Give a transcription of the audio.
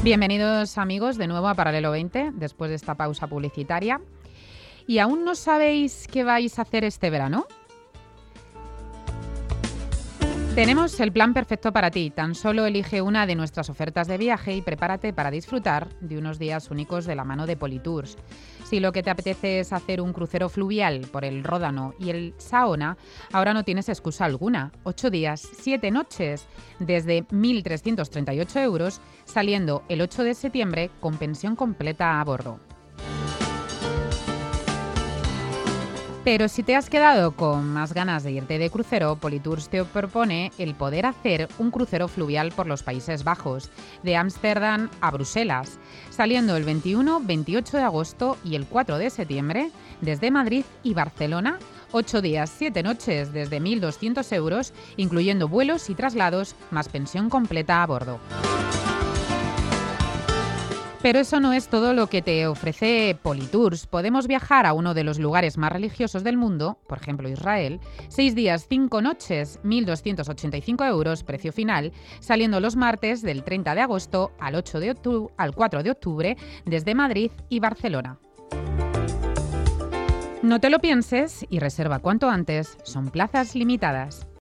Bienvenidos amigos de nuevo a Paralelo 20, después de esta pausa publicitaria. ¿Y aún no sabéis qué vais a hacer este verano? Tenemos el plan perfecto para ti. Tan solo elige una de nuestras ofertas de viaje y prepárate para disfrutar de unos días únicos de la mano de Politours. Si lo que te apetece es hacer un crucero fluvial por el Ródano y el Saona, ahora no tienes excusa alguna. 8 días, 7 noches, desde 1.338 euros, saliendo el 8 de septiembre con pensión completa a bordo. Pero si te has quedado con más ganas de irte de crucero, Politours te propone el poder hacer un crucero fluvial por los Países Bajos, de Ámsterdam a Bruselas, saliendo el 21, 28 de agosto y el 4 de septiembre desde Madrid y Barcelona, 8 días, 7 noches desde 1.200 euros, incluyendo vuelos y traslados, más pensión completa a bordo. Pero eso no es todo lo que te ofrece Politours. Podemos viajar a uno de los lugares más religiosos del mundo, por ejemplo Israel, 6 días, 5 noches, 1.285 euros, precio final, saliendo los martes del 30 de agosto al 4 de octubre desde Madrid y Barcelona. No te lo pienses y reserva cuanto antes, son plazas limitadas.